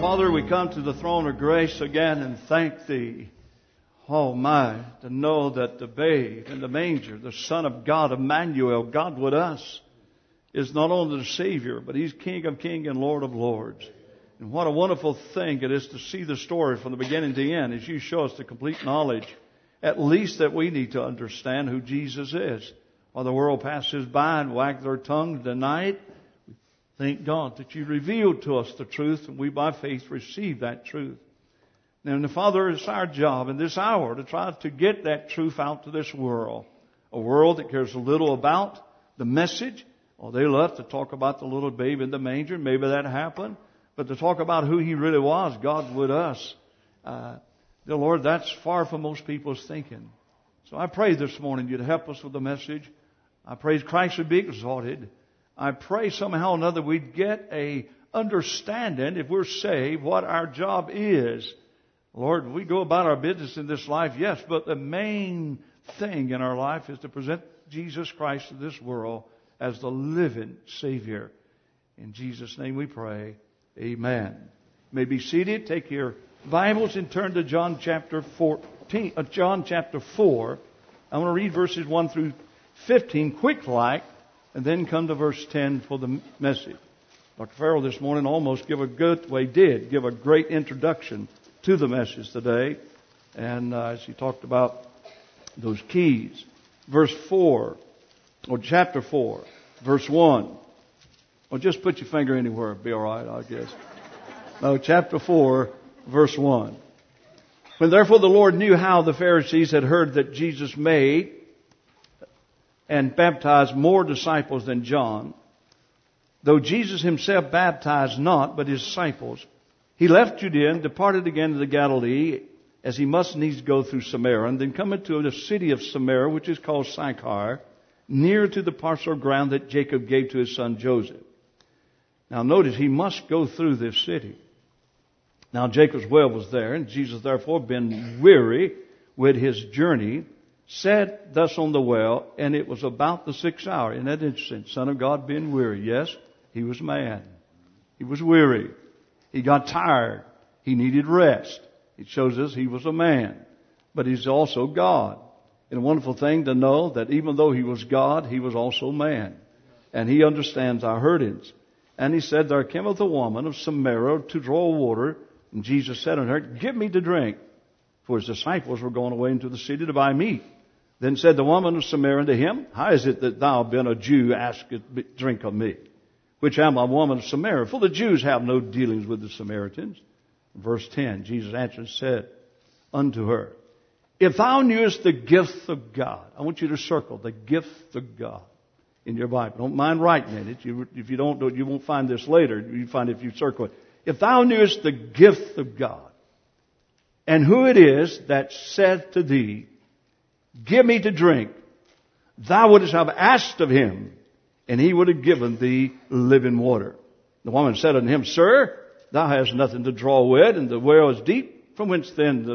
Father, we come to the throne of grace again and thank Thee, oh my, to know that the babe in the manger, the Son of God, Emmanuel, God with us, is not only the Savior, but He's King of kings and Lord of lords. And what a wonderful thing it is to see the story from the beginning to the end as You show us the complete knowledge, at least that we need to understand who Jesus is. While the world passes by and wag their tongues tonight, thank God that You revealed to us the truth, and we by faith receive that truth. Now, the Father, it's our job in this hour to try to get that truth out to this world. A world that cares a little about the message. Oh, they love to talk about the little babe in the manger. Maybe that happened. But to talk about who He really was, God with us, dear Lord, that's far from most people's thinking. So I pray this morning You'd help us with the message. I pray Christ would be exalted. I pray somehow or another we'd get a understanding, if we're saved, what our job is. Lord, we go about our business in this life, yes, but the main thing in our life is to present Jesus Christ to this world as the living Savior. In Jesus' name we pray. Amen. You may be seated. Take your Bibles and turn to John chapter 4. I want to read verses 1 through 15 quick-like, and then come to verse 10 for the message. Dr. Farrell this morning almost give a great introduction to the message today. And as he talked about those keys. Verse 4, or chapter 4, verse 1. Or just put your finger anywhere. It'll be all right, I guess. No, chapter 4, verse 1. When therefore the Lord knew how the Pharisees had heard that Jesus made and baptized more disciples than John, though Jesus Himself baptized not, but His disciples, He left Judea and departed again to the Galilee, as He must needs go through Samaria, and then coming to the city of Samaria, which is called Sychar, near to the parcel of ground that Jacob gave to his son Joseph. Now notice, He must go through this city. Now Jacob's well was there, and Jesus therefore, being weary with His journey, sat thus on the well, and it was about the 6th hour. Isn't that interesting? Son of God being weary. Yes, He was man. He was weary. He got tired. He needed rest. It shows us He was a man. But He's also God. And a wonderful thing to know that even though He was God, He was also man. And He understands our hurtings. And He said, there cometh a woman of Samaria to draw water. And Jesus said unto her, give me to drink. For His disciples were going away into the city to buy meat. Then said the woman of Samaria unto Him, how is it that thou, being a Jew, askest drink of me, which am a woman of Samaria? For the Jews have no dealings with the Samaritans. Verse 10, Jesus answered and said unto her, if thou knewest the gift of God. I want you to circle the gift of God in your Bible. Don't mind writing it. If you don't do it, you won't find this later. You find it if you circle it. If thou knewest the gift of God, and who it is that said to thee, give me to drink, thou wouldst have asked of Him, and He would have given thee living water. The woman said unto Him, Sir, thou hast nothing to draw with, and the well is deep. From whence then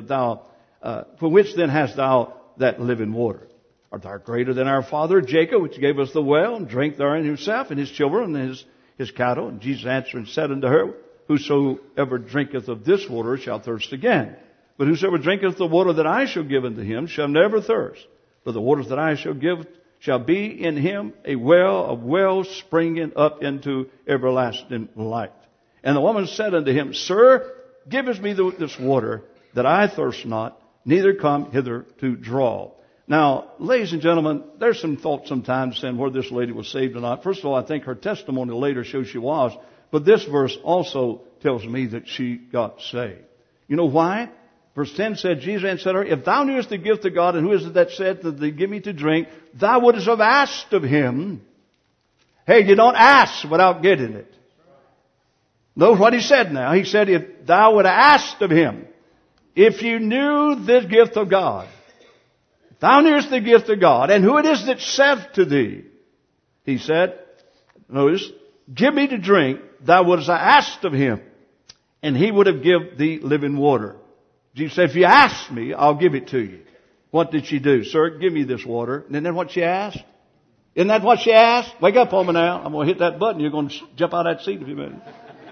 hast thou that living water? Art thou greater than our father Jacob, which gave us the well, and drank therein himself, and his children, and his cattle? And Jesus answered and said unto her, whosoever drinketh of this water shall thirst again. But whosoever drinketh the water that I shall give unto him shall never thirst. But the waters that I shall give shall be in him a well of wells springing up into everlasting life. And the woman said unto Him, Sir, give us me this water, that I thirst not, neither come hither to draw. Now, ladies and gentlemen, there's some thought sometimes saying whether this lady was saved or not. First of all, I think her testimony later shows she was. But this verse also tells me that she got saved. You know why? Verse 10 said, Jesus answered her, if thou knewest the gift of God, and who is it that said that they give me to drink, thou wouldst have asked of Him. Hey, you don't ask without getting it. Notice what He said now. He said, if thou would have asked of Him, if you knew this gift of God, if thou knewest the gift of God, and who it is that said to thee, He said, notice, give me to drink, thou wouldst have asked of Him, and He would have given thee living water. Jesus said, if you ask me, I'll give it to you. What did she do? Sir, give me this water. Isn't that what she asked? Isn't that what she asked? Wake up on me now. I'm going to hit that button. You're going to jump out of that seat in a few minutes.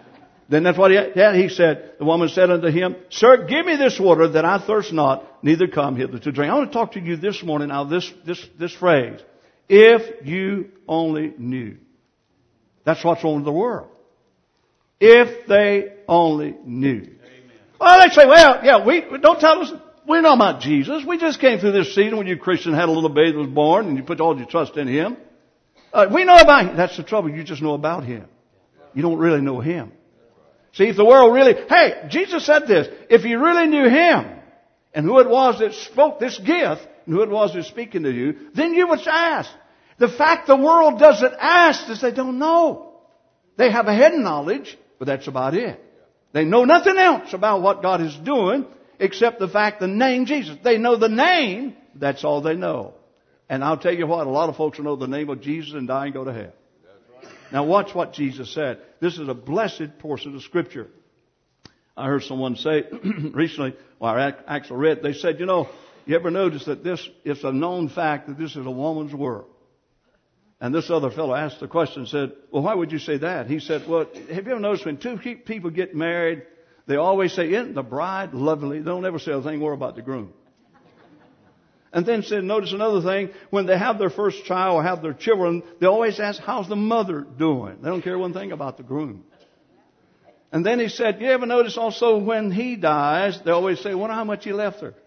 Then that's what he said. The woman said unto him, Sir, give me this water that I thirst not, neither come hither to drink. I want to talk to you this morning now, this phrase. If you only knew. That's what's wrong with the world. If they only knew. Amen. Well, they say, well, yeah, we don't tell us, we know about Jesus. We just came through this season when you Christian had a little baby that was born and you put all your trust in Him. We know about Him. That's the trouble. You just know about Him. You don't really know Him. See, if the world really, hey, Jesus said this, if you really knew Him and who it was that spoke this gift and who it was that was speaking to you, then you would ask. The fact the world doesn't ask is they don't know. They have a head knowledge, but that's about it. They know nothing else about what God is doing except the fact, the name Jesus. They know the name, that's all they know. And I'll tell you what, a lot of folks will know the name of Jesus and die and go to hell. Now watch what Jesus said. This is a blessed portion of Scripture. I heard someone say recently, or I actually read, they said, you ever notice that it's a known fact that this is a woman's world? And this other fellow asked the question and said, well, why would you say that? He said, well, have you ever noticed when two people get married, they always say, isn't the bride lovely? They don't ever say a thing more about the groom. And then said, notice another thing, when they have their first child or have their children, they always ask, how's the mother doing? They don't care one thing about the groom. And then he said, you ever notice also when he dies, they always say, wonder how much he left her.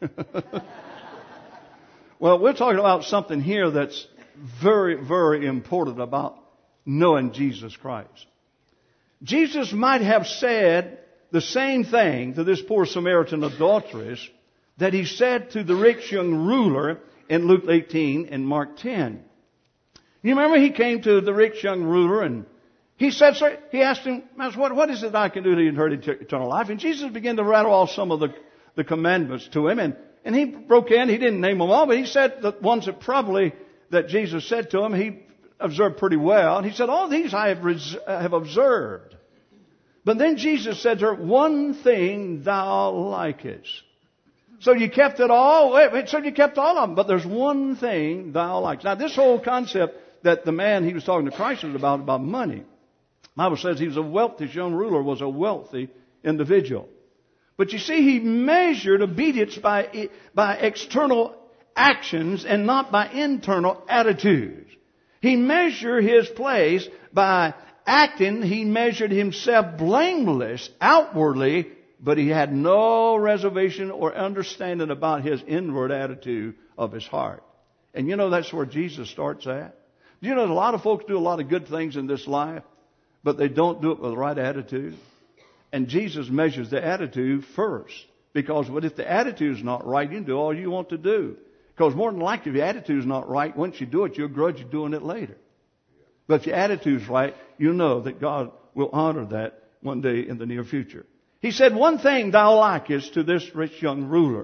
Well, we're talking about something here that's very, very important about knowing Jesus Christ. Jesus might have said the same thing to this poor Samaritan adulteress that He said to the rich young ruler in Luke 18 and Mark 10. You remember He came to the rich young ruler and he said, sir, he asked him, what is it I can do to inherit eternal life? And Jesus began to rattle off some of the commandments to him. And he broke in, he didn't name them all, but he said the ones that Jesus said to him, he observed pretty well. And he said, all these I have observed. But then Jesus said to her, one thing thou likest. So you kept it all? So you kept all of them, but there's one thing thou likest. Now this whole concept that the man he was talking to Christ was about money. The Bible says he was this young ruler was a wealthy individual. But you see, he measured obedience by external actions and not by internal attitudes. He measured his place by acting. He measured himself blameless outwardly, but he had no reservation or understanding about his inward attitude of his heart. And that's where Jesus starts at. A lot of folks do a lot of good things in this life, but they don't do it with the right attitude. And Jesus measures the attitude first. Because if the attitude is not right, you can do all you want to do. Because more than likely, if your attitude is not right, once you do it, you'll grudge doing it later. But if your attitude is right, you know that God will honor that one day in the near future. He said, one thing thou likest to this rich young ruler.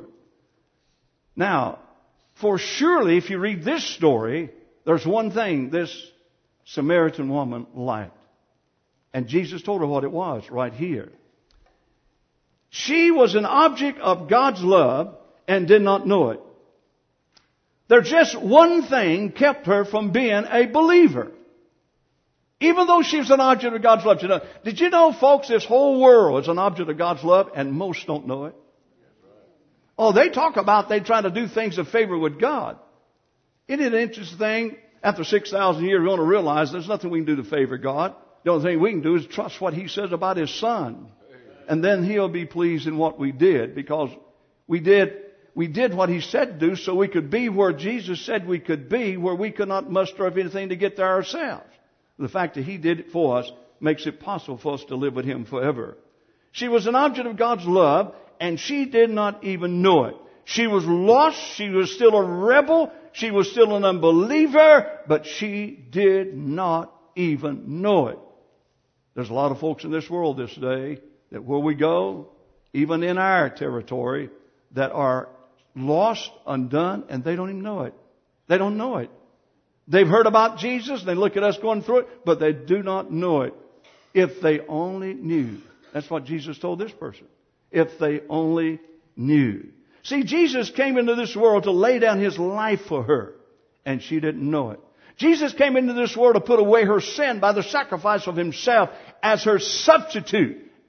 Now, for surely if you read this story, there's one thing this Samaritan woman liked. And Jesus told her what it was right here. She was an object of God's love and did not know it. There's just one thing kept her from being a believer. Even though she was an object of God's love. Did you know, folks, this whole world is an object of God's love and most don't know it? Oh, they talk about they try to do things in favor with God. Isn't it an interesting thing? After 6,000 years, we're going to realize there's nothing we can do to favor God. The only thing we can do is trust what He says about His Son. And then He'll be pleased in what we did, because we did what He said to do so we could be where Jesus said we could be, where we could not muster up anything to get there ourselves. The fact that He did it for us makes it possible for us to live with Him forever. She was an object of God's love, and she did not even know it. She was lost. She was still a rebel. She was still an unbeliever, but she did not even know it. There's a lot of folks in this world this day that where we go, even in our territory, that are lost, undone, and they don't even know it. They don't know it. They've heard about Jesus, and they look at us going through it, but they do not know it. If they only knew. That's what Jesus told this person. If they only knew. See, Jesus came into this world to lay down His life for her, and she didn't know it. Jesus came into this world to put away her sin by the sacrifice of Himself as her substitute,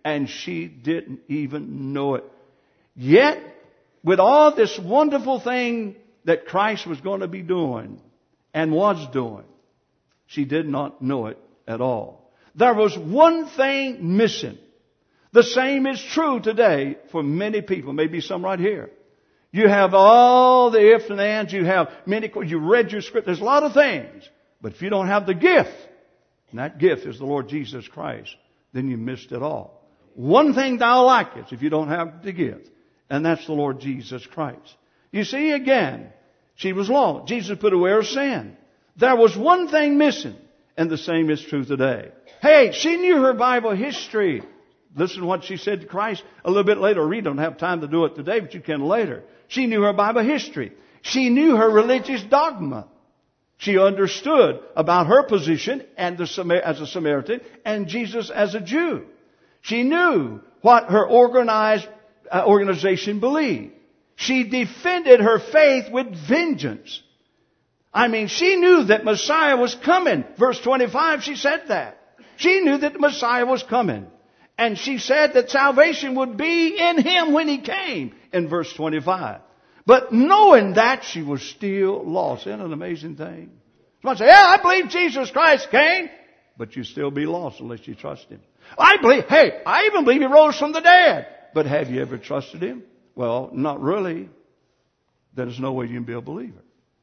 and she didn't even know it. Yet, with all this wonderful thing that Christ was going to be doing and was doing, she did not know it at all. There was one thing missing. The same is true today for many people, maybe some right here. You have all the ifs and ands, you have many, you read your script, there's a lot of things. But if you don't have the gift, and that gift is the Lord Jesus Christ, then you missed it all. One thing thou likest if you don't have the gift, and that's the Lord Jesus Christ. You see, again, she was lost. Jesus put away her sin. There was one thing missing, and the same is true today. Hey, she knew her Bible history. Listen to what she said to Christ a little bit later. We don't have time to do it today, but you can later. She knew her Bible history. She knew her religious dogma. She understood about her position and as a Samaritan and Jesus as a Jew. She knew what her organization believed. She defended her faith with vengeance. I mean, she knew that Messiah was coming. Verse 25, she said that. She knew that the Messiah was coming. And she said that salvation would be in Him when He came, in verse 25. But knowing that, she was still lost. Isn't it an amazing thing? Somebody say, yeah, I believe Jesus Christ came. But you still be lost unless you trust Him. I even believe He rose from the dead. But have you ever trusted Him? Well, not really. Then there's no way you can be a believer.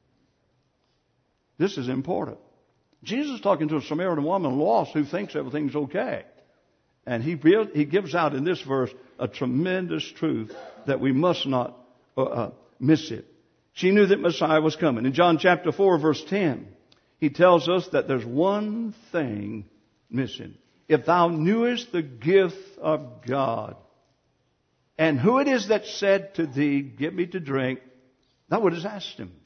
This is important. Jesus is talking to a Samaritan woman lost who thinks everything's okay. And he gives out in this verse a tremendous truth that we must not miss it. She knew that Messiah was coming. In John chapter 4, verse 10, He tells us that there's one thing missing. If thou knewest the gift of God, and who it is that said to thee, give me to drink, thou wouldst asked Him.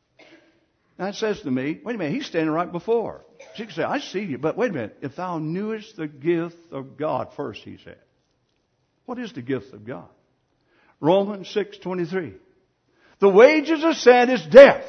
Now it says to me, wait a minute, He's standing right before. She could say, I see you, but wait a minute. If thou knewest the gift of God first, He said. What is the gift of God? Romans 6:23. The wages of sin is death,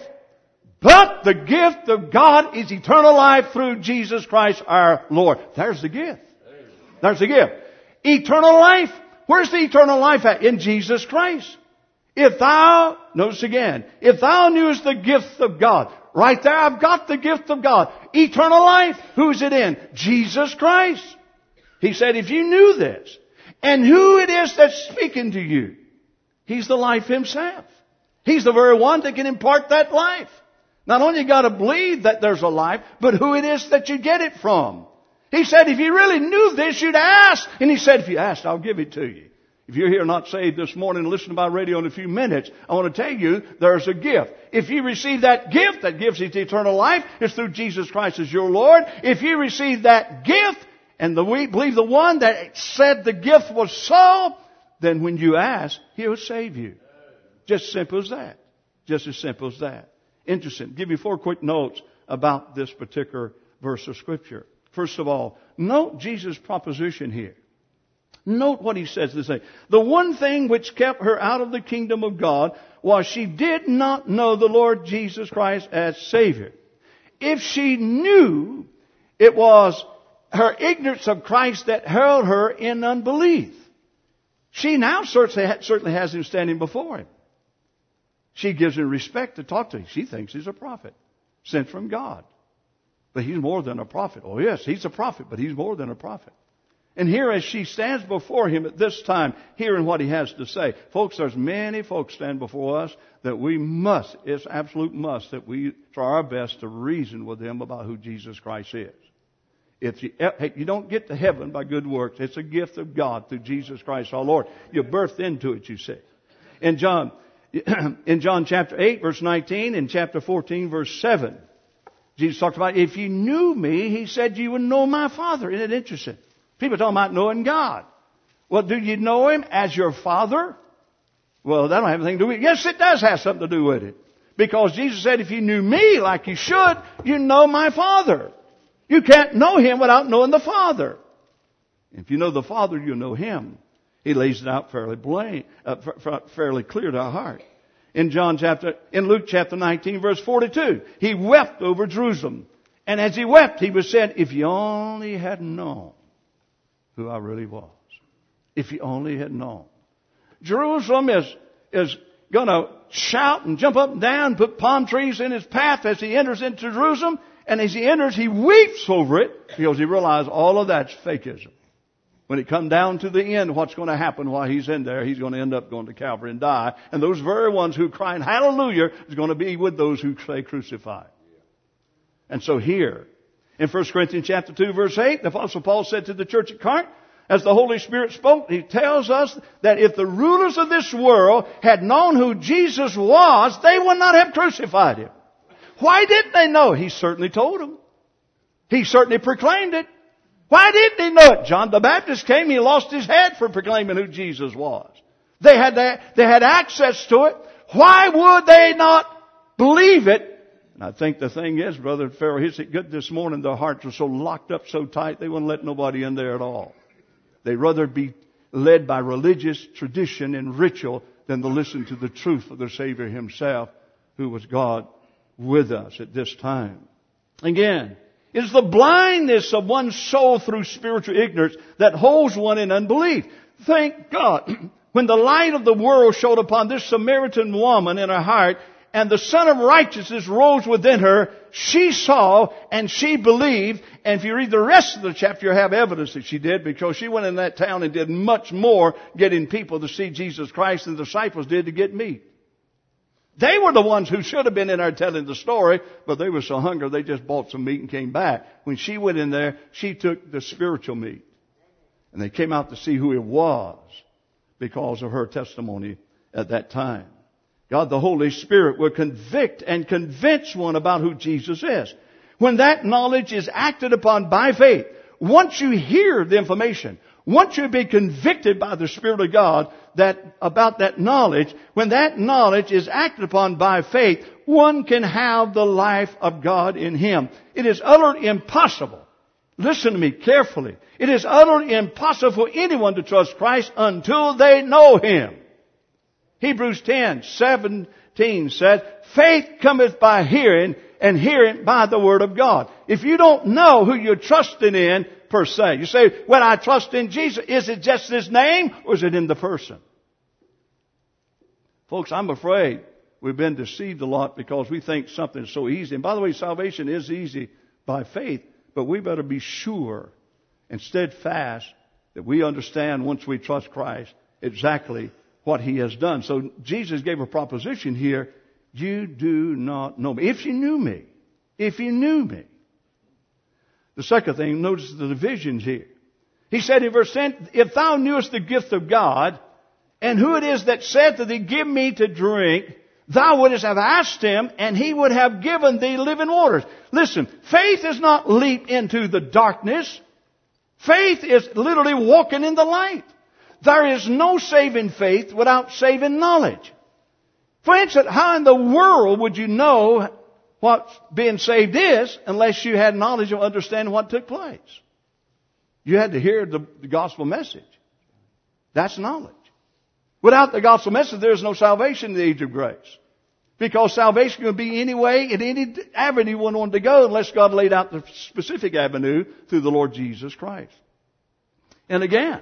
but the gift of God is eternal life through Jesus Christ our Lord. There's the gift. There's the gift. Eternal life. Where's the eternal life at? In Jesus Christ. If thou, notice again, if thou knewest the gift of God, right there, I've got the gift of God. Eternal life. Who's it in? Jesus Christ. He said, if you knew this, and who it is that's speaking to you, He's the life Himself. He's the very one that can impart that life. Not only you got to believe that there's a life, but who it is that you get it from. He said, if you really knew this, you'd ask. And He said, if you asked, I'll give it to you. If you're here not saved this morning and listening by radio in a few minutes, I want to tell you there's a gift. If you receive that gift that gives you eternal life, it's through Jesus Christ as your Lord. If you receive that gift and we believe the one that said the gift was so, then when you ask, He'll save you. Just simple as that. Just as simple as that. Interesting. I'll give you 4 quick notes about this particular verse of Scripture. First of all, note Jesus' proposition here. Note what He says this thing. The one thing which kept her out of the kingdom of God was she did not know the Lord Jesus Christ as Savior. If she knew, it was her ignorance of Christ that held her in unbelief. She now certainly has Him standing before Him. She gives Him respect to talk to Him. She thinks He's a prophet sent from God. But He's more than a prophet. Oh yes, He's a prophet, but He's more than a prophet. And here as she stands before Him at this time, hearing what He has to say. Folks, there's many folks stand before us that we must, it's absolute must, that we try our best to reason with them about who Jesus Christ is. You don't get to heaven by good works. It's a gift of God through Jesus Christ our Lord. You're birthed into it, you see. In John chapter 8, verse 19, and chapter 14, verse 7, Jesus talked about, if you knew me, He said, you would know my Father. Isn't it interesting? People talking about knowing God. Well, do you know Him as your Father? Well, that don't have anything to do with it. Yes, it does have something to do with it. Because Jesus said, if you knew me like you should, you know my Father. You can't know Him without knowing the Father. If you know the Father, you know Him. He lays it out fairly clear to our heart. In Luke chapter 19, verse 42, He wept over Jerusalem. And as He wept, He was said, if you only had known who I really was. If he only had known. Jerusalem is going to shout and jump up and down, put palm trees in his path as he enters into Jerusalem. And as he enters, he weeps over it because he realizes all of that's fakeism. When it comes down to the end, what's going to happen while he's in there? He's going to end up going to Calvary and die. And those very ones who cry hallelujah is going to be with those who say crucify. And so here, in 1 Corinthians chapter 2, verse 8, the Apostle Paul said to the church at Corinth, as the Holy Spirit spoke, he tells us that if the rulers of this world had known who Jesus was, they would not have crucified him. Why didn't they know? He certainly told them. He certainly proclaimed it. Why didn't they know it? John the Baptist came, he lost his head for proclaiming who Jesus was. They had access to it. Why would they not believe it? And I think the thing is, Brother Farrell, hits it good this morning. Their hearts are so locked up so tight, they wouldn't let nobody in there at all. They'd rather be led by religious tradition and ritual than to listen to the truth of the Savior himself, who was God with us at this time. Again, it is the blindness of one's soul through spiritual ignorance that holds one in unbelief. Thank God, when the light of the world shone upon this Samaritan woman in her heart, and the Son of Righteousness rose within her, she saw and she believed. And if you read the rest of the chapter, you have evidence that she did, because she went in that town and did much more getting people to see Jesus Christ than the disciples did to get meat. They were the ones who should have been in there telling the story, but they were so hungry they just bought some meat and came back. When she went in there, she took the spiritual meat. And they came out to see who it was because of her testimony at that time. God the Holy Spirit will convict and convince one about who Jesus is. When that knowledge is acted upon by faith, once you hear the information, once you be convicted by the Spirit of God about that knowledge, when that knowledge is acted upon by faith, one can have the life of God in him. It is utterly impossible. Listen to me carefully. It is utterly impossible for anyone to trust Christ until they know him. Hebrews 10:17 says, faith cometh by hearing, and hearing by the Word of God. If you don't know who you're trusting in, per se, you say, well, I trust in Jesus. Is it just His name, or is it in the person? Folks, I'm afraid we've been deceived a lot because we think something is so easy. And by the way, salvation is easy by faith, but we better be sure and steadfast that we understand once we trust Christ exactly what He has done. So Jesus gave a proposition here. You do not know me. If you knew me. If you knew me. The second thing, notice the divisions here. He said in verse 10, if thou knewest the gift of God, and who it is that said to thee, give me to drink, thou wouldst have asked Him, and He would have given thee living waters. Listen, faith is not leap into the darkness. Faith is literally walking in the light. There is no saving faith without saving knowledge. For instance, how in the world would you know what being saved is unless you had knowledge of understanding what took place? You had to hear the gospel message. That's knowledge. Without the gospel message, there is no salvation in the age of grace. Because salvation can be any way, in any avenue one wanted to go, unless God laid out the specific avenue through the Lord Jesus Christ. And again,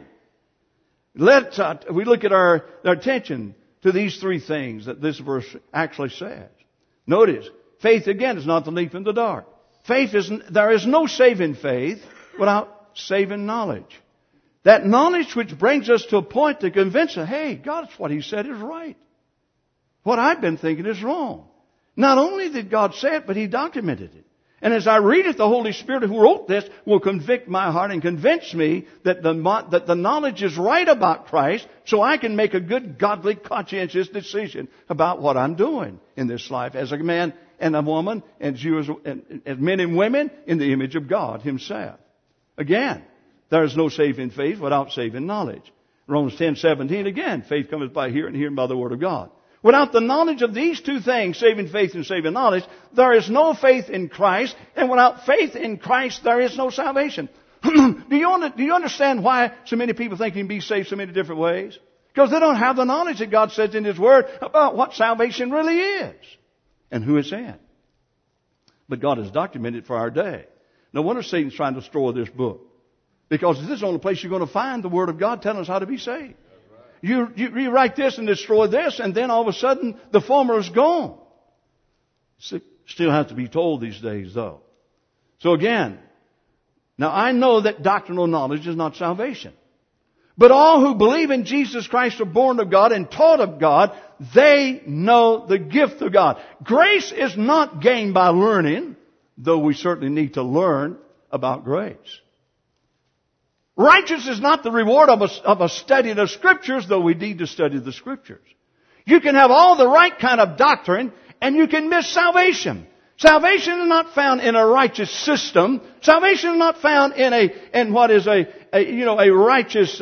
we look at our attention to these three things that this verse actually says. Notice, faith again is not the leap in the dark. There is no saving faith without saving knowledge. That knowledge which brings us to a point to convince us, hey, God's what He said is right. What I've been thinking is wrong. Not only did God say it, but He documented it. And as I read it, the Holy Spirit who wrote this will convict my heart and convince me that the knowledge is right about Christ, so I can make a good, godly, conscientious decision about what I'm doing in this life as a man and a woman, and as men and women in the image of God Himself. Again, there is no saving faith without saving knowledge. Romans 10:17 again, faith cometh by hearing, and hearing by the Word of God. Without the knowledge of these two things, saving faith and saving knowledge, there is no faith in Christ. And without faith in Christ, there is no salvation. Do you understand why so many people think you can be saved so many different ways? Because they don't have the knowledge that God says in His Word about what salvation really is and who it's in. But God has documented for our day. No wonder Satan's trying to destroy this book. Because this is the only place you're going to find the Word of God telling us how to be saved. You rewrite this and destroy this, and then all of a sudden the former is gone. Still have to be told these days, though. So again, now I know that doctrinal knowledge is not salvation. But all who believe in Jesus Christ are born of God and taught of God. They know the gift of God. Grace is not gained by learning, though we certainly need to learn about grace. Righteousness is not the reward of a study of the Scriptures, though we need to study the Scriptures. You can have all the right kind of doctrine, and you can miss salvation. Salvation is not found in a righteous system. Salvation is not found in what is a righteous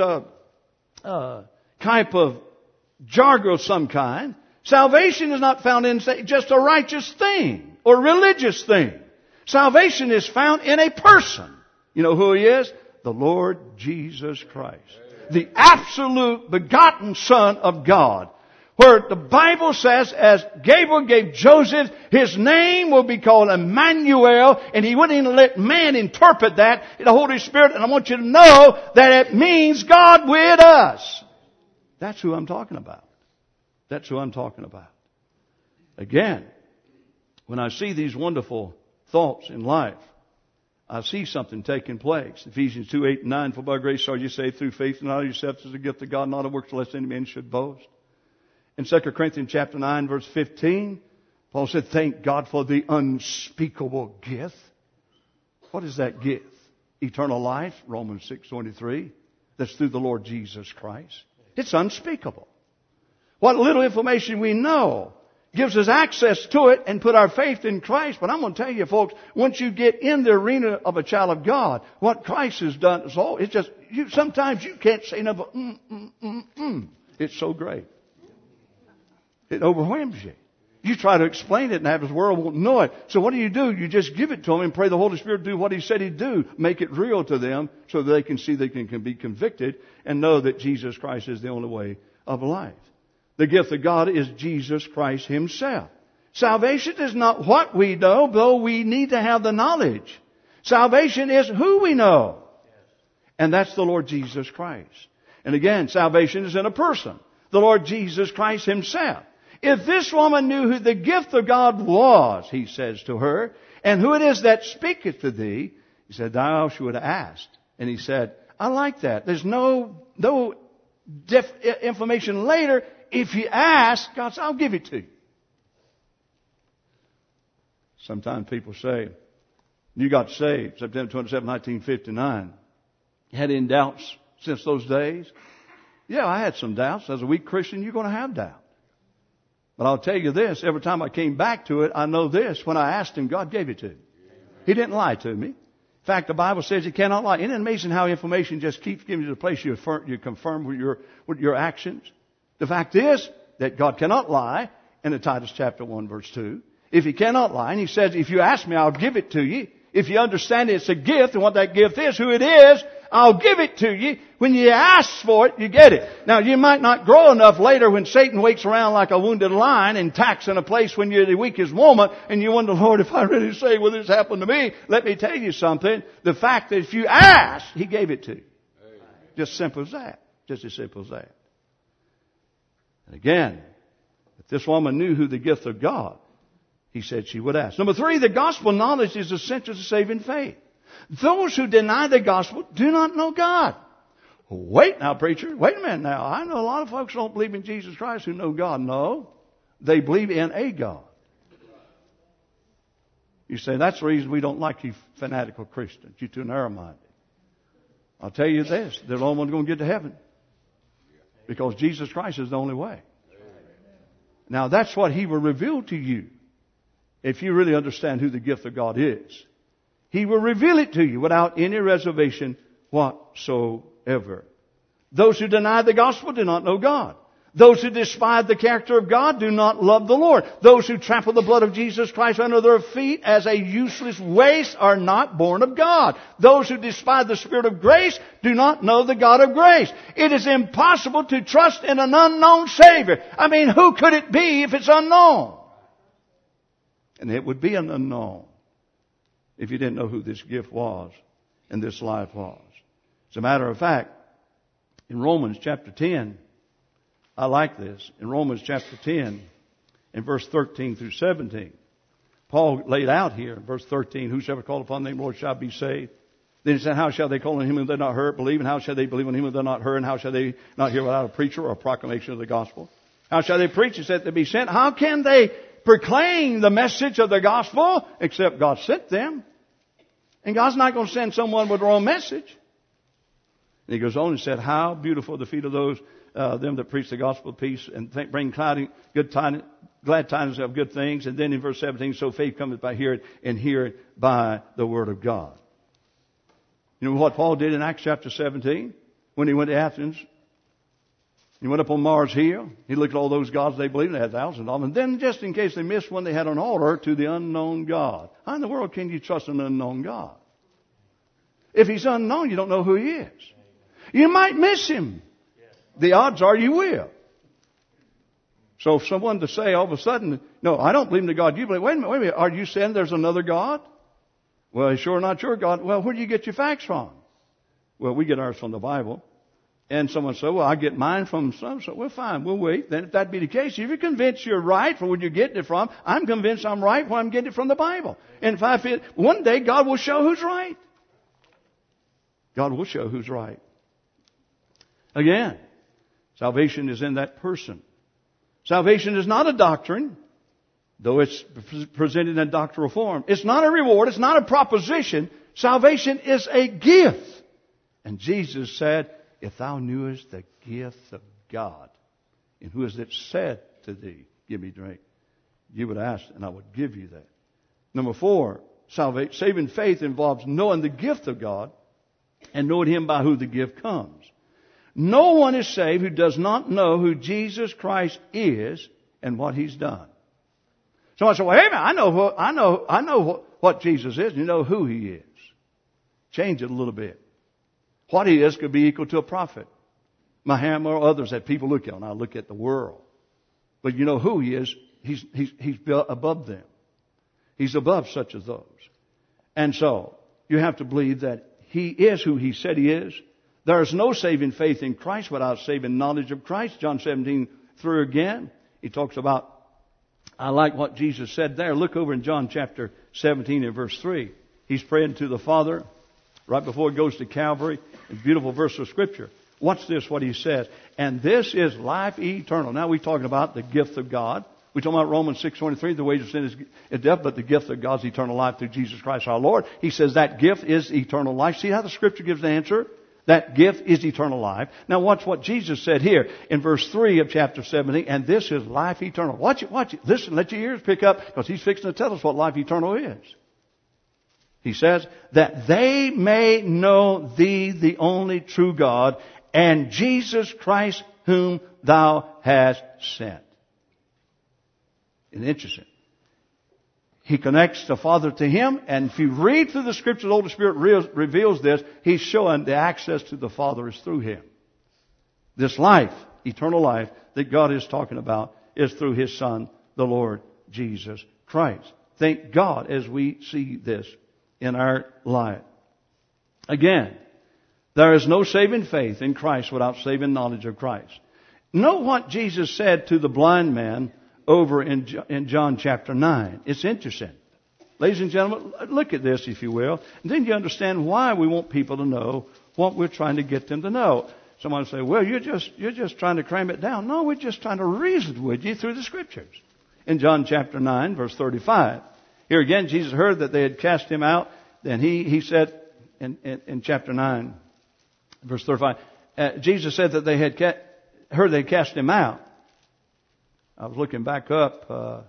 type of jargon of some kind. Salvation is not found in just a righteous thing or religious thing. Salvation is found in a person. You know who He is? The Lord Jesus Christ. The absolute begotten Son of God. Where the Bible says, as Gabriel gave Joseph, his name will be called Emmanuel, and he wouldn't even let man interpret that, the Holy Spirit, and I want you to know that it means God with us. That's who I'm talking about. That's who I'm talking about. Again, when I see these wonderful thoughts in life, I see something taking place. Ephesians 2, 8 and 9, for by grace are you saved through faith, and not of yourselves as a gift of God, not of works, lest any man should boast. In 2 Corinthians chapter 9, verse 15, Paul said, thank God for the unspeakable gift. What is that gift? Eternal life, Romans 6:23. That's through the Lord Jesus Christ. It's unspeakable. What little information we know gives us access to it and put our faith in Christ. But I'm going to tell you, folks, once you get in the arena of a child of God, what Christ has done is all. It's just, sometimes you can't say no, but It's so great. It overwhelms you. You try to explain it and have His world won't know it. So what do? You just give it to them and pray the Holy Spirit do what He said He'd do. Make it real to them so that they can see they can be convicted and know that Jesus Christ is the only way of life. The gift of God is Jesus Christ Himself. Salvation is not what we know, though we need to have the knowledge. Salvation is who we know. And that's the Lord Jesus Christ. And again, salvation is in a person. The Lord Jesus Christ Himself. If this woman knew who the gift of God was, He says to her, and who it is that speaketh to thee, He said, thou should have asked. And He said, I like that. There's no information later. If you ask, God says, I'll give it to you. Sometimes people say, you got saved September 27, 1959. You had any doubts since those days? Yeah, I had some doubts. As a weak Christian, you're going to have doubt. But I'll tell you this, every time I came back to it, I know this. When I asked Him, God gave it to me. He didn't lie to me. In fact, the Bible says He cannot lie. Isn't it amazing how information just keeps giving you the place you confirm with your actions? The fact is that God cannot lie in the Titus chapter 1 verse 2. If He cannot lie, and He says, if you ask me, I'll give it to you. If you understand it's a gift and what that gift is, who it is, I'll give it to you. When you ask for it, you get it. Now, you might not grow enough later when Satan wakes around like a wounded lion and attacks in a place when you're at the weakest moment and you wonder, Lord, if I really say, will this happen to me? Let me tell you something. The fact that if you ask, He gave it to you. Just simple as that. Just as simple as that. And again, if this woman knew who the gift of God, He said she would ask. Number 3, the gospel knowledge is essential to saving faith. Those who deny the gospel do not know God. Wait now, preacher. Wait a minute now. I know a lot of folks don't believe in Jesus Christ who know God. No. They believe in a God. You say, that's the reason we don't like you fanatical Christians. You're too narrow-minded. I'll tell you this. They're the only ones going to get to heaven. Because Jesus Christ is the only way. Now, that's what He will reveal to you. If you really understand who the gift of God is. He will reveal it to you without any reservation whatsoever. Those who deny the gospel do not know God. Those who despise the character of God do not love the Lord. Those who trample the blood of Jesus Christ under their feet as a useless waste are not born of God. Those who despise the Spirit of grace do not know the God of grace. It is impossible to trust in an unknown Savior. I mean, who could it be if it's unknown? And it would be an unknown if you didn't know who this gift was and this life was. As a matter of fact, in Romans chapter 10, I like this. In Romans chapter 10, in verse 13 through 17, Paul laid out here in verse 13, whosoever called upon the name of the Lord shall be saved. Then he said, how shall they call on him whom they have not heard, believe? And how shall they believe on him whom they have not heard? And how shall they not hear without a preacher or a proclamation of the gospel? How shall they preach except they be sent? How can they proclaim the message of the gospel except God sent them? And God's not going to send someone with the wrong message. And he goes on and said, how beautiful are the feet of those them that preach the gospel of peace and bring glad tidings of good things. And then in verse 17, so faith cometh by hearing, and hearing by the word of God. You know what Paul did in Acts chapter 17 when he went to Athens? He went up on Mars Hill. He looked at all those gods they believed. They had thousands of them. And then just in case they missed one, they had an altar to the unknown God. How in the world can you trust an unknown God? If he's unknown, you don't know who he is. You might miss him. The odds are you will. So if someone to say all of a sudden, no, I don't believe in the God you believe. Wait a minute. Are you saying there's another God? Well, he's sure not your God. Well, where do you get your facts from? Well, we get ours from the Bible. And someone said, well, I get mine from some. So, well, fine, we'll wait. Then if that be the case, if you're convinced you're right from where you're getting it from, I'm convinced I'm right when I'm getting it from the Bible. And if I feel, one day God will show who's right. God will show who's right. Again, salvation is in that person. Salvation is not a doctrine, though it's presented in a doctrinal form. It's not a reward. It's not a proposition. Salvation is a gift. And Jesus said, if thou knewest the gift of God, and who is it said to thee, give me drink, you would ask, and I would give you that. Number 4, saving faith involves knowing the gift of God and knowing Him by who the gift comes. No one is saved who does not know who Jesus Christ is and what He's done. Someone said, well, hey man, I know what Jesus is, and you know who He is. Change it a little bit. What He is could be equal to a prophet, Muhammad, or others that people look at. And I look at the world. But you know who He is. He's above them. He's above such as those. And so, you have to believe that He is who He said He is. There is no saving faith in Christ without saving knowledge of Christ. John 17, through again. He talks about, I like what Jesus said there. Look over in John chapter 17 and verse 3. He's praying to the Father right before He goes to Calvary. A beautiful verse of Scripture. Watch this, what He says. And this is life eternal. Now we're talking about the gift of God. We're talking about Romans 6:23. The wages of sin is death, but the gift of God is eternal life through Jesus Christ our Lord. He says that gift is eternal life. See how the Scripture gives the answer? That gift is eternal life. Now watch what Jesus said here in verse 3 of chapter 17. And this is life eternal. Watch it. Listen, let your ears pick up, because He's fixing to tell us what life eternal is. He says, that they may know Thee, the only true God, and Jesus Christ whom Thou hast sent. It's interesting. He connects the Father to Him, and if you read through the Scripture, the Holy Spirit reveals this. He's showing the access to the Father is through Him. This life, eternal life, that God is talking about is through His Son, the Lord Jesus Christ. Thank God as we see this in our life. Again, there is no saving faith in Christ without saving knowledge of Christ. Know what Jesus said to the blind man over in John chapter 9. It's interesting. Ladies and gentlemen, look at this, if you will. And then you understand why we want people to know what we're trying to get them to know. Someone will say, well, you're just trying to cram it down. No, we're just trying to reason with you through the Scriptures. In John chapter 9, verse 35. Here again, Jesus heard that they had cast him out. Then he said in chapter 9, verse 35, Jesus said that they had heard they cast him out. I was looking back up.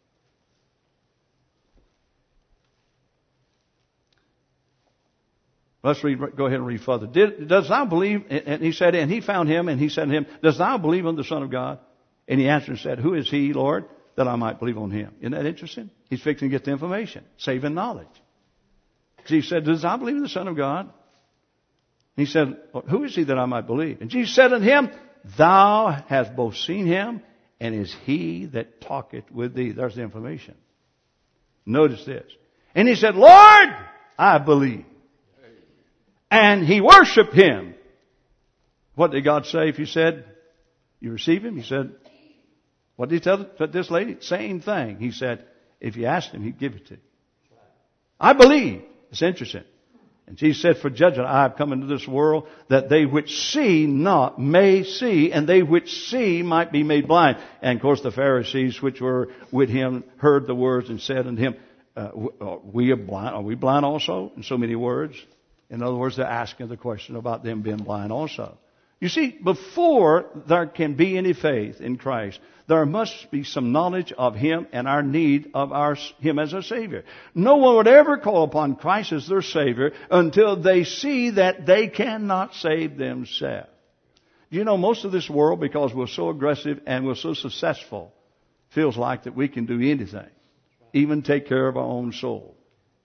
Let's go ahead and read further. Does thou believe? And he said, and he found him, and he said to him, does thou believe on the Son of God? And he answered and said, who is he, Lord, that I might believe on him? Isn't that interesting? He's fixing to get the information, saving knowledge. He said, does thou believe in the Son of God? He said, who is he that I might believe? And Jesus said unto him, thou hast both seen him, and is he that talketh with thee. There's the information. Notice this. And he said, Lord, I believe. and he worshiped him. What did God say if you said you receive him? He said, what did he tell this lady? Same thing. He said, if you asked him, he'd give it to you. I believe. It's interesting. And Jesus said, for judgment I have come into this world, that they which see not may see, and they which see might be made blind. And of course the Pharisees which were with him heard the words and said unto him, are we blind also? In so many words. In other words, they're asking the question about them being blind also. You see, before there can be any faith in Christ, there must be some knowledge of Him and our need of Him as a Savior. No one would ever call upon Christ as their Savior until they see that they cannot save themselves. You know, most of this world, because we're so aggressive and we're so successful, feels like that we can do anything, even take care of our own soul.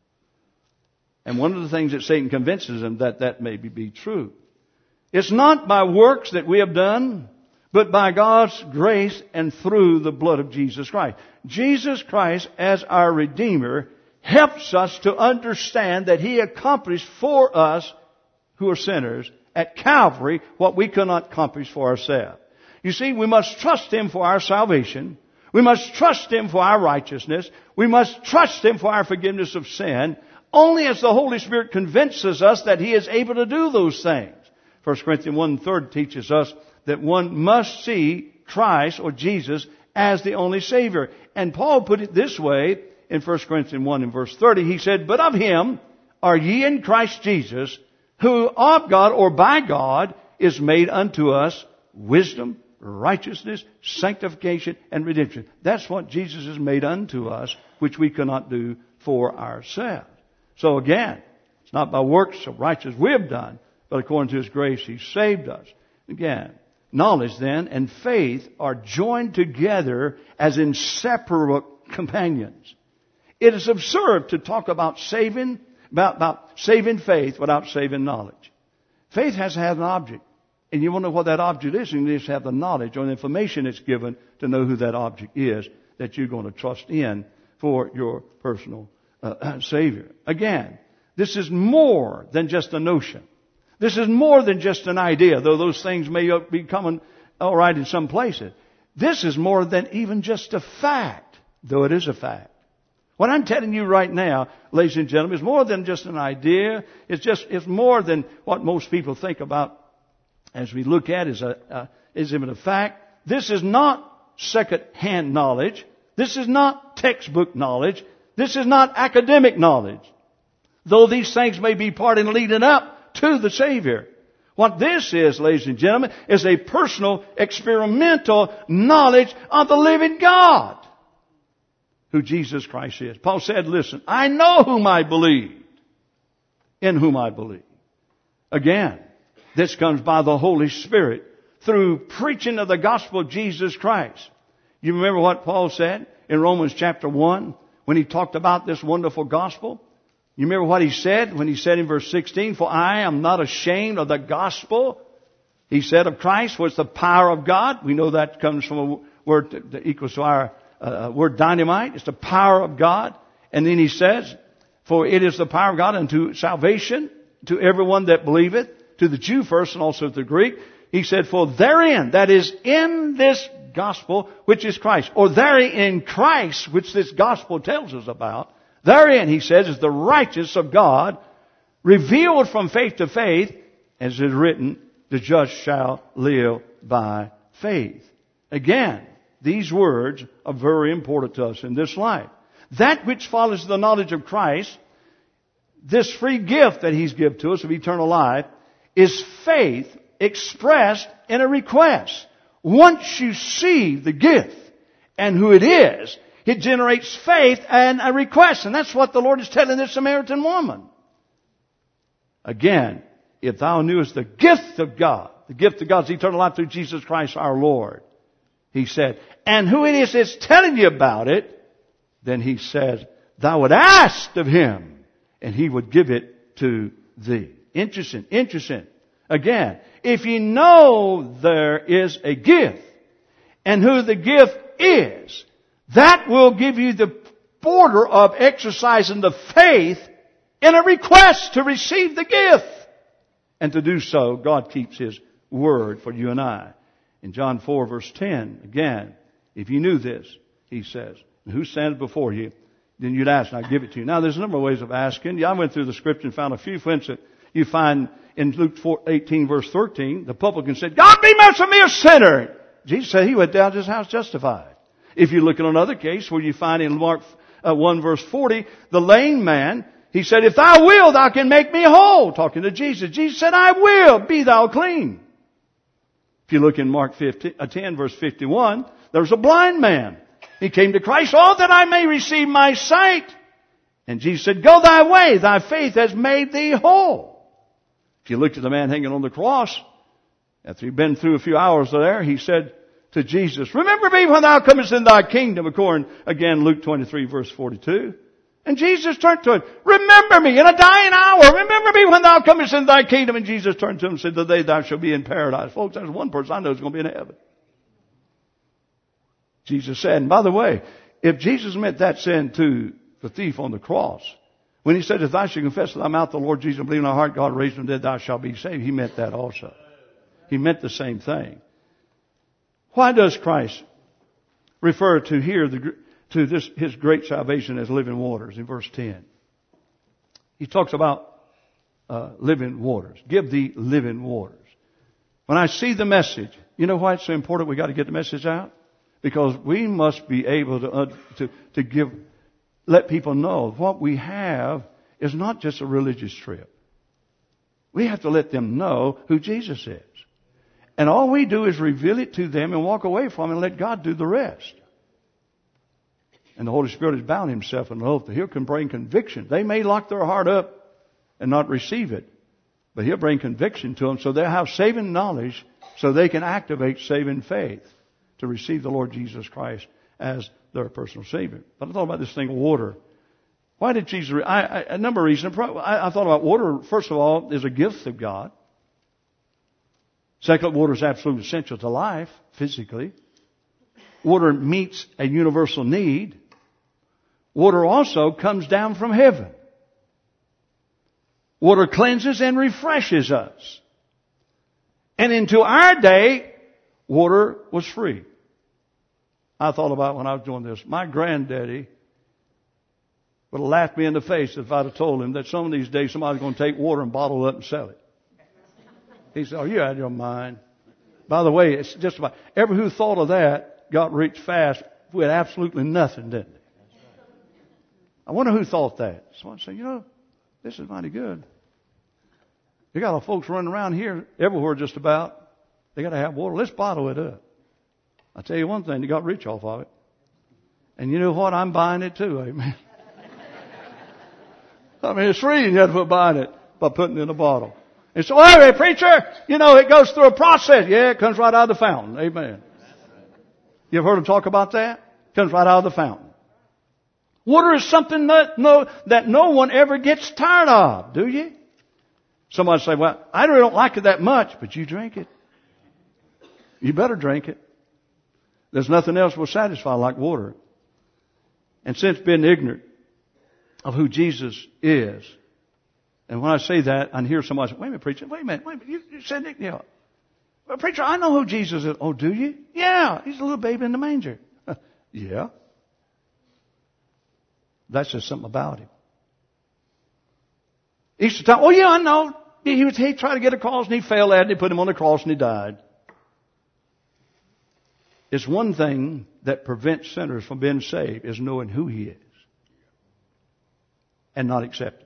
And one of the things that Satan convinces them that may be true. It's not by works that we have done, but by God's grace and through the blood of Jesus Christ. Jesus Christ, as our Redeemer, helps us to understand that He accomplished for us who are sinners at Calvary what we could not accomplish for ourselves. You see, we must trust Him for our salvation. We must trust Him for our righteousness. We must trust Him for our forgiveness of sin. Only as the Holy Spirit convinces us that He is able to do those things. 1 Corinthians 1:3 teaches us that one must see Christ or Jesus as the only Savior. And Paul put it this way in 1 Corinthians 1 and verse 30. He said, but of Him are ye in Christ Jesus, who of God or by God is made unto us wisdom, righteousness, sanctification, and redemption. That's what Jesus has made unto us, which we cannot do for ourselves. So again, it's not by works of righteousness we have done, but according to His grace He saved us. Again, knowledge then and faith are joined together as inseparable companions. It is absurd to talk about saving faith without saving knowledge. Faith has to have an object. And you want to know what that object is, you need to have the knowledge or the information it's given to know who that object is that you're going to trust in for your personal Savior. Again, this is more than just a notion. This is more than just an idea, though those things may be coming all right in some places. This is more than even just a fact, though it is a fact. What I'm telling you right now, ladies and gentlemen, is more than just an idea. It's more than what most people think about as we look at is even a fact. This is not second-hand knowledge. This is not textbook knowledge. This is not academic knowledge. Though these things may be part in leading up to the Savior. What this is, ladies and gentlemen, is a personal, experimental knowledge of the living God, who Jesus Christ is. Paul said, listen, I know whom I believe, in whom I believe. Again, this comes by the Holy Spirit through preaching of the gospel of Jesus Christ. You remember what Paul said in Romans chapter 1 when he talked about this wonderful gospel? You remember what he said when he said in verse 16, for I am not ashamed of the gospel, he said, of Christ, for it's the power of God. We know that comes from a word that equals to our word dynamite. It's the power of God. And then he says, for it is the power of God unto salvation to everyone that believeth, to the Jew first and also to the Greek. He said, for therein, that is in this gospel, which is Christ, or therein in Christ, which this gospel tells us about, therein, he says, is the righteousness of God revealed from faith to faith, as is written, the just shall live by faith. Again, these words are very important to us in this life. That which follows the knowledge of Christ, this free gift that He's given to us of eternal life, is faith expressed in a request. Once you see the gift and who it is, it generates faith and a request. And that's what the Lord is telling this Samaritan woman. Again, if thou knewest the gift of God, the gift of God's eternal life through Jesus Christ our Lord, He said, and who it is that's telling you about it, then He says, thou would ask of Him, and He would give it to thee. Interesting. Again, if you know there is a gift, and who the gift is, that will give you the border of exercising the faith in a request to receive the gift. And to do so, God keeps His word for you and I. In John 4 verse 10, again, if you knew this, He says, who stands before you, then you'd ask and I'd give it to you. Now there's a number of ways of asking. I went through the scripture and found a few. For instance, you find in Luke 18 verse 13, the publican said, God be merciful to me, a sinner. Jesus said he went down to his house justified. If you look at another case where you find in Mark 1 verse 40, the lame man, he said, if thou wilt, thou can make me whole. Talking to Jesus. Jesus said, I will, be thou clean. If you look in Mark 10 verse 51, there's a blind man. He came to Christ, oh, that I may receive my sight. And Jesus said, go thy way, thy faith has made thee whole. If you looked at the man hanging on the cross, after he'd been through a few hours there, he said to Jesus, remember me when thou comest in thy kingdom, according, again, Luke 23 verse 42. And Jesus turned to him, remember me in a dying hour, remember me when thou comest in thy kingdom. And Jesus turned to him and said, the day thou shalt be in paradise. Folks, there's one person I know is going to be in heaven. Jesus said, and by the way, if Jesus meant that sin to the thief on the cross, when He said, if thou shalt confess with thy mouth the Lord Jesus and believe in thy heart God raised Him from the dead, thou shalt be saved, He meant that also. He meant the same thing. Why does Christ refer to here to this His great salvation as living waters in verse 10? He talks about living waters. Give thee living waters. When I see the message, you know why it's so important we got to get the message out? Because we must be able to let people know what we have is not just a religious trip. We have to let them know who Jesus is. And all we do is reveal it to them and walk away from it and let God do the rest. And the Holy Spirit has bound Himself in oath that He can bring conviction. They may lock their heart up and not receive it, but He'll bring conviction to them so they'll have saving knowledge so they can activate saving faith to receive the Lord Jesus Christ as their personal Savior. But I thought about this thing, water. Why did Jesus... a number of reasons. I thought about water, first of all, is a gift of God. Second, water is absolutely essential to life, physically. Water meets a universal need. Water also comes down from heaven. Water cleanses and refreshes us. And into our day, water was free. I thought about when I was doing this. My granddaddy would have laughed me in the face if I'd have told him that some of these days somebody's going to take water and bottle it up and sell it. He said, oh, you're out of your mind. By the way, it's just about every who thought of that got rich fast with absolutely nothing, didn't they? I wonder who thought that. Someone said, this is mighty good. You got folks running around here everywhere just about. They got to have water. Let's bottle it up. I'll tell you one thing, you got rich off of it. And you know what? I'm buying it too, amen. I mean, it's free and you have to buying it by putting it in a bottle. And so, hey, preacher, it goes through a process. Yeah, it comes right out of the fountain. Amen. You ever heard them talk about that? It comes right out of the fountain. Water is something that no one ever gets tired of, do you? Somebody say, well, I really don't like it that much, but you drink it. You better drink it. There's nothing else will satisfy like water. And since being ignorant of who Jesus is, and when I say that, I hear somebody say, wait a minute, preacher, wait a minute, you said it, yeah. Well, preacher, I know who Jesus is. Oh, do you? Yeah, He's a little baby in the manger. Yeah. That's just something about Him. Easter time, oh yeah, I know. He tried to get across and he failed at it and they put Him on the cross and He died. It's one thing that prevents sinners from being saved is knowing who He is and not accepting.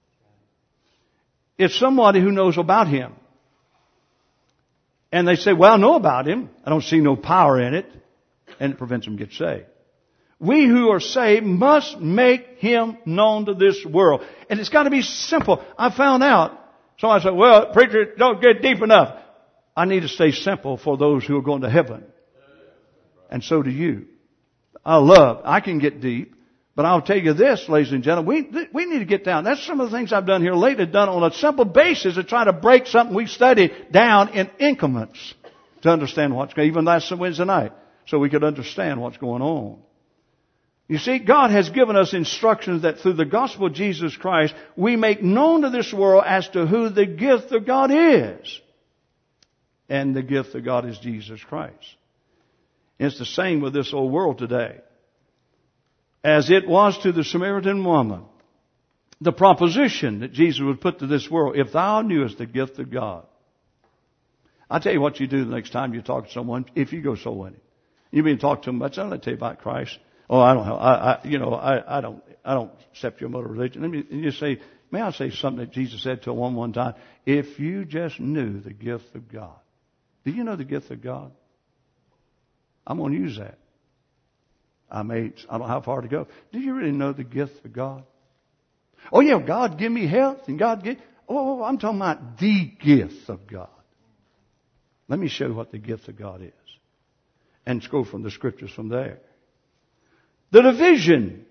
It's somebody who knows about Him. And they say, well, I know about Him. I don't see no power in it. And it prevents them from getting saved. We who are saved must make Him known to this world. And it's got to be simple. I found out. Somebody said, well, preacher, don't get deep enough. I need to stay simple for those who are going to heaven. And so do you. I can get deep. But I'll tell you this, ladies and gentlemen, we need to get down. That's some of the things I've done here lately, done on a simple basis to try to break something we studied down in increments to understand what's going on. Even last Wednesday night, so we could understand what's going on. You see, God has given us instructions that through the gospel of Jesus Christ, we make known to this world as to who the gift of God is. And the gift of God is Jesus Christ. It's the same with this old world today. As it was to the Samaritan woman, the proposition that Jesus would put to this world, if thou knewest the gift of God. I'll tell you what you do the next time you talk to someone, if you go soul winning. You've been talking to them, but I'm going to tell you about Christ. Oh, I don't know. I don't accept your mode of religion. And you say, may I say something that Jesus said to a woman one time? If you just knew the gift of God. Do you know the gift of God? I'm going to use that. I don't know how far to go. Do you really know the gift of God? Oh yeah, God give me health and God give. Oh, I'm talking about the gift of God. Let me show you what the gift of God is. And let's go from the scriptures from there. The division.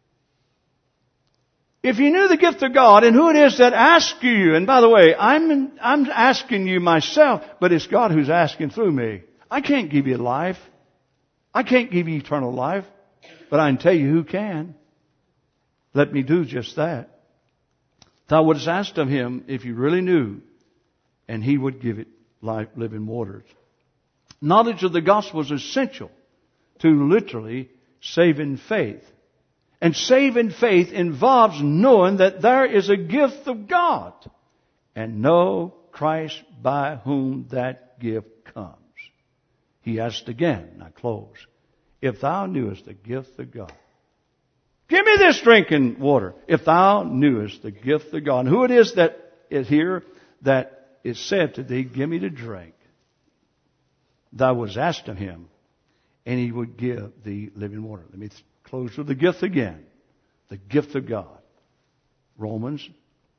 If you knew the gift of God and who it is that asks you, and by the way, I'm asking you myself, but it's God who's asking through me. I can't give you life. I can't give you eternal life, but I can tell you who can. Let me do just that. Thou wouldst ask of him if you really knew, and he would give it life, living waters. Knowledge of the gospel is essential to literally saving faith. And saving faith involves knowing that there is a gift of God and know Christ by whom that gift comes. He asked again, and I close, if thou knewest the gift of God. Give me this drinking water. If thou knewest the gift of God. And who it is that is here that is said to thee, give me to drink. Thou wouldst ask of him, and he would give thee living water. Let me close with the gift again. The gift of God. Romans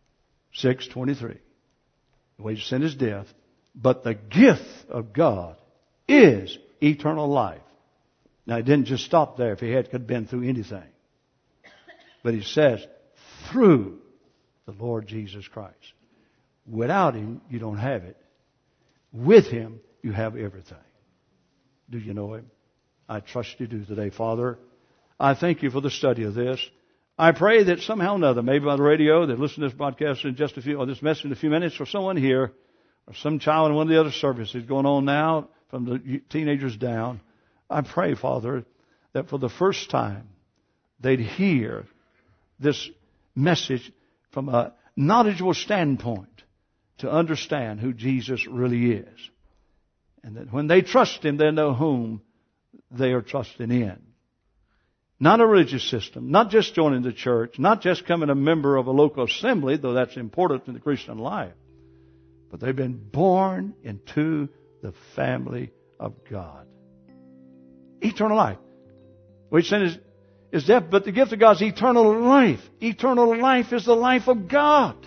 6:23. The wage of sin is death, but the gift of God is eternal life. Now, he didn't just stop there if he could have been through anything. But he says, through the Lord Jesus Christ. Without him, you don't have it. With him, you have everything. Do you know him? I trust you do today, Father. I thank you for the study of this. I pray that somehow or another, maybe by the radio, they listen to this broadcast in just a few, or this message in a few minutes, or someone here, or some child in one of the other services going on now, from the teenagers down. I pray, Father, that for the first time, they'd hear this message from a knowledgeable standpoint to understand who Jesus really is. And that when they trust him, they know whom they are trusting in. Not a religious system, not just joining the church, not just becoming a member of a local assembly, though that's important in the Christian life. But they've been born into the family of God. Eternal life. Which sin is death, but the gift of God is eternal life. Eternal life is the life of God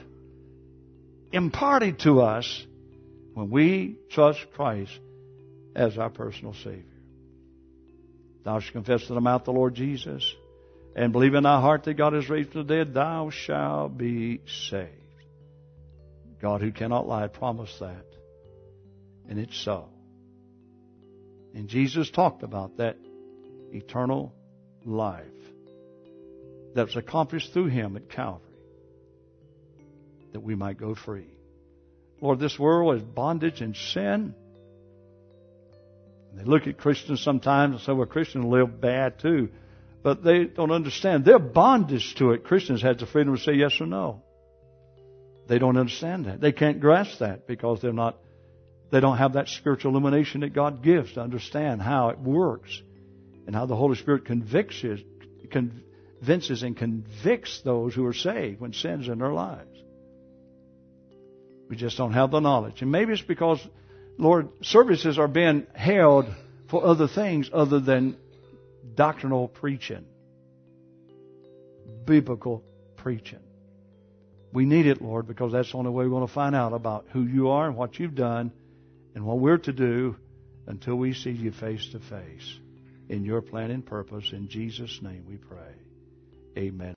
imparted to us when we trust Christ as our personal Savior. Thou shalt confess with thy mouth the Lord Jesus, and believe in thy heart that God is raised from the dead, thou shalt be saved. God, who cannot lie, promised that. And it's so. And Jesus talked about that eternal life that was accomplished through him at Calvary, that we might go free. Lord, this world is bondage and sin. They look at Christians sometimes and say, well, Christians live bad too. But they don't understand. They're bondage to it. Christians have the freedom to say yes or no. They don't understand that. They can't grasp that because they don't have that spiritual illumination that God gives to understand how it works and how the Holy Spirit convinces and convicts those who are saved when sin's in their lives. We just don't have the knowledge. And maybe it's because, Lord, services are being held for other things other than doctrinal preaching, biblical preaching. We need it, Lord, because that's the only way we're going to find out about who you are and what you've done and what we're to do until we see you face to face. In your plan and purpose, in Jesus' name we pray. Amen.